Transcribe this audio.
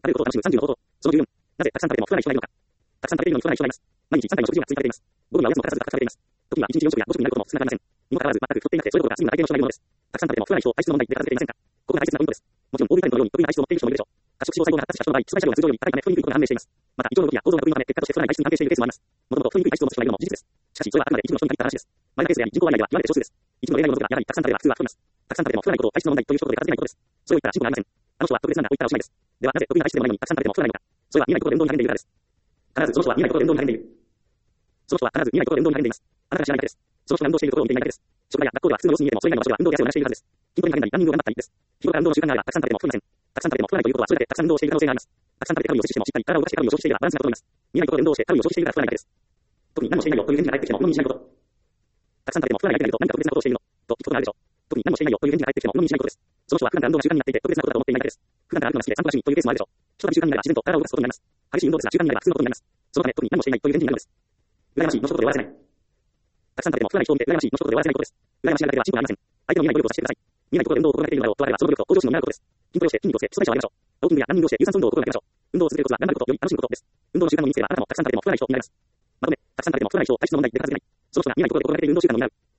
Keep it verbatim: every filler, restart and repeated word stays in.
あることを楽しむさんじゅうの方法。そのじゅうよん。なぜたくさん食べても太らない人がいるのか。たくさん食べるのに太らない人がいます。毎日さんかいの食事が追加されています。午後にはおやつも欠かさずが隠されています。時にはいちにちよん食やご食になることも少なくありません。にもかかわらず全く太っていなくて、それどころか次の体型の人がいるのです。たくさん食べても太らない人を体質の問題で片付けていませんか。ここが大切なポイントです。もちろん、ボディタイプのように得意な体質を持っている人もいるでしょう。過食脂肪細胞が発達した人の場合、阻害作用が通常より高いため太りにくいことが判明しています。また、胃腸の動きや構造が得意のため、結果として太らない体質に関係しているケースもあります。もともと太りにくい体質を持つ人がいるのも事実です。しかし、それはあくまで一部の人に限った話です。マイナーケースであり、人口割合では極めて少数です。一部の例外のものがやはりたくさん食べれば普通は太ります。たくさん食べても太らないことを体質の問題という一言で片付けないことです。それを言ったら進歩がありません。あの人は特別なんだと言ったらおしまいです。では、なぜ得意な体質でもないのにたくさん食べても太らないのか。それは見えないところで運動に励んでいるからです。必ずその人は見えないところで運動に励んでいる。その人は必ず見えないところで運動に励んでいます。あなたが知らないだけです。その人が運動しているところを見ていないだけです。職場や学校では普通の様子に見えても、それ以外の場所では運動や汗を流しているはずです。筋トレに励んだり、ランニングを頑張ったりです。日頃から運動の習慣があれば、たくさん食べても太りません。たくさん食べても太らないということは、それだけたくさん運動をしている可能性があります。たくさん食べてカロリーを摂取しても、しっかり体を動かしてカロリーを消費していればバランスが整います。見えないところで運動をしてカロリーを消費しているから太らないだけです。特に何もしていないよという返事が返ってきても、鵜呑みにしないこと。たくさん食べても太らない相手がいると何か特別なことをしているのと聞くことがあるでしょう。特に何もしていないよという返事が返ってきても、鵜呑みにしないことです。その人は普段から運動が習慣になっていて、特別なことだと思っていないだけです。普段から歩くのが好きで散歩が趣味というケースもあるでしょう。ひとたび習慣になれば自然と体を動かすことになります。激しい運動ですが習慣になれば普通のことになります。そのため、特に何もしていないという返事になるのです。羨ましいの一言で終わらせない。たくさん食べても太らない人を見て羨ましいの一言で終わらせないことです。羨ましいだけでは進歩がありません。相手の見えない努力をさせてください。見えないところで運動を心がけているのだろうとあれば、その努力を向上心の見られることです。筋トレをして筋肉をつけ、基礎代謝を上げましょう。ウォーキングやランニングをして有酸素運動を心がけましょう。運動を続けるコツは頑張ることより楽しむことです。運動の習慣を身につければあなたもたくさん食べても太らない人になります。まとめ、たくさん食べても太らない人を体質の問題で片付けない。その人が見えないところで心がけている運動習慣のみなる。